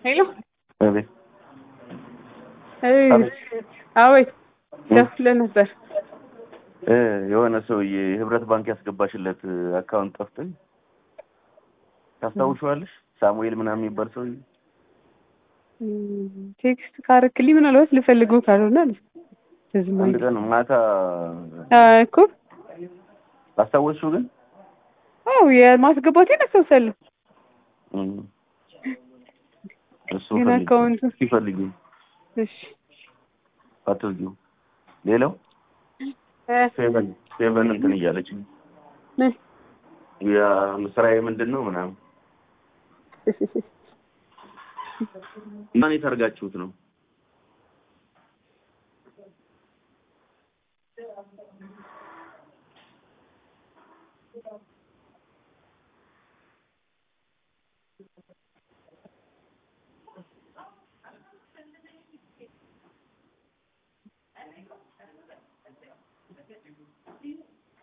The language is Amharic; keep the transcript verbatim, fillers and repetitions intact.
ሄሎ አቤት አቤት አቤት ደውለህ ነበር እ የሆነ ሰውዬ ህብረት ባንክ ያስገባሽለት አካውንት ጠፍቶኝ ታስታውሻለሽ? ሳሙኤል ምናምን የሚባል ሰውዬ ቴክስት ካረክልኝ ምናልባት ልፈልገው ካልሆነ አንድ ቀን ማታ እኮ አስታወስሽው? ግን አው የማስገባቴን አስታውሳለሁ። እሱ ግን ፈልጊ አካውንቱ ሲፈልጊ እሺ አትርጊው። ሌላው ሴቨን ሴቨን እንትን እያለች ምን ያ ስራዬ ምንድን ነው ምናምን ማን የታርጋችሁት ነው?